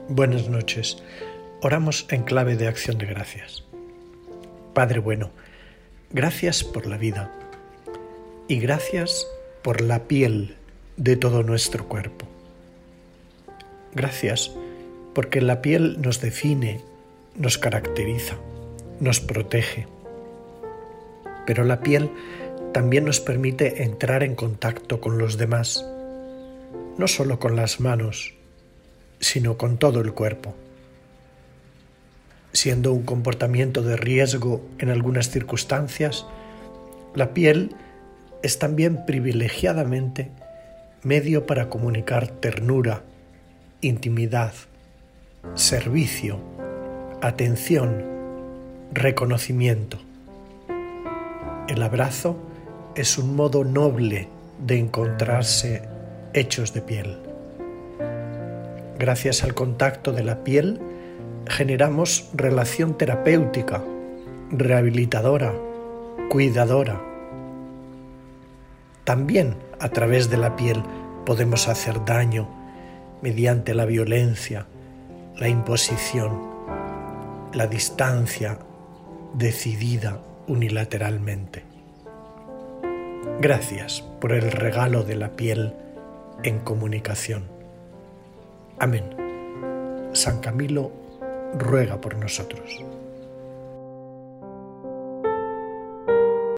Buenas noches. Oramos en clave de acción de gracias. Padre bueno, gracias por la vida y gracias por la piel de todo nuestro cuerpo. Gracias porque la piel nos define, nos caracteriza, nos protege. Pero la piel también nos permite entrar en contacto con los demás, no solo con las manos, sino con todo el cuerpo. Siendo un comportamiento de riesgo en algunas circunstancias, la piel es también privilegiadamente medio para comunicar ternura, intimidad, servicio, atención, reconocimiento. El abrazo es un modo noble de encontrarse hechos de piel. Gracias al contacto de la piel, generamos relación terapéutica, rehabilitadora, cuidadora. También a través de la piel podemos hacer daño mediante la violencia, la imposición, la distancia decidida unilateralmente. Gracias por el regalo de la piel en comunicación. Amén. San Camilo ruega por nosotros.